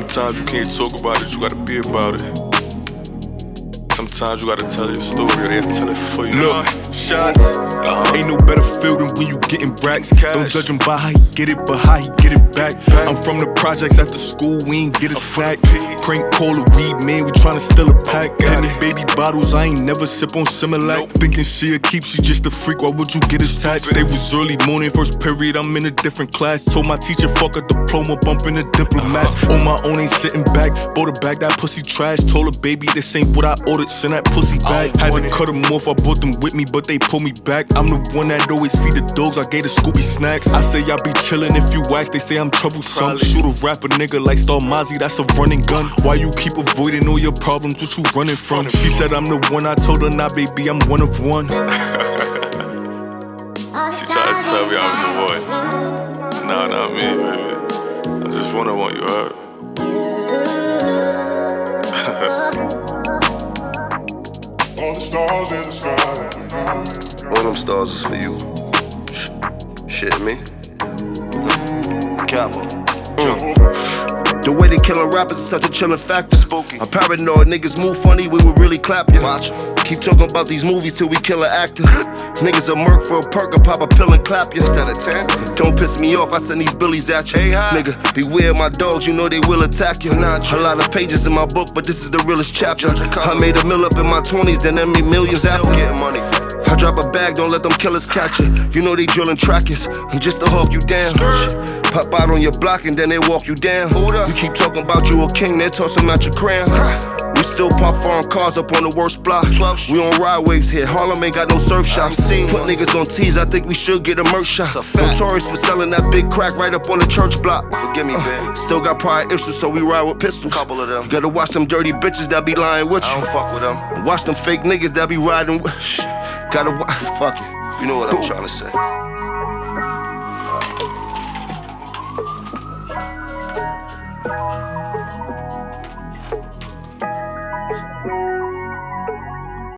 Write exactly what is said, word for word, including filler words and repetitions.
Sometimes you can't talk about it, you gotta be about it. Sometimes you gotta tell your story or they'll tell it for you. Look, shots, uh-huh. Ain't no better feel than when you getting racks. Don't judge him by how he get it, but how he get it back. I'm from the projects after school, we ain't get a snack. Crank cola, weed, man, we tryna steal a pack. Henny baby bottles, I ain't never sip on Similac. Thinking she'll keep, she just a freak, why would you get attached? They was early morning, first period, I'm in a different class. Told my teacher, fuck a diploma, bumping the diplomats. On my own, ain't sitting back, bought a bag, that pussy trash. Told her, baby, this ain't what I ordered, send that pussy back. Had to cut them off, I brought them with me, but they pulled me back. I'm the one that always feed the dogs, I gave the Scooby snacks. I say y'all be chillin' if you wax, they say I'm troublesome. Shoot a rapper nigga like Star Mozzie, that's a running gun. Why you keep avoiding all your problems, what you running from? She said I'm the one, I told her, nah baby, I'm one of one. She tried to tell me I was the boy. Nah, not me, baby. I'm just one of one, you heard? All the stars in the sky for you. All them stars is for you. Shit, me. Capo. Mm. The way they killin' rappers is such a chillin' factor. Spooky. I'm paranoid, niggas move funny, we would really clap ya. Watch. Keep talking about these movies till we kill an actor. Niggas a murk for a perk and pop a pill and clap ya. Instead of ten. Don't piss me off, I send these billies at you. Hey, nigga, beware my dogs, you know they will attack you. Nah, a lot of pages in my book, but this is the realest chapter. I made a mill up in my twenties, then I made millions after. Getting money. I drop a bag, don't let them killers catch you. You know they drillin' trackers, I'm just to hawk you down. Pop out on your block and then they walk you down. You keep talking about you a king, they toss him out your crown. We still pop foreign cars up on the worst block. We on ride waves here, Harlem ain't got no surf shops. Put niggas on tees, I think we should get a merch shop. Notorious for selling that big crack right up on the church block. Forgive me, babe. Still got prior issues, so we ride with pistols. Couple of them. You gotta watch them dirty bitches that be lying with you. I don't fuck with them. And watch them fake niggas that be riding with. Gotta watch. Fuck it. You know what I'm trying to say.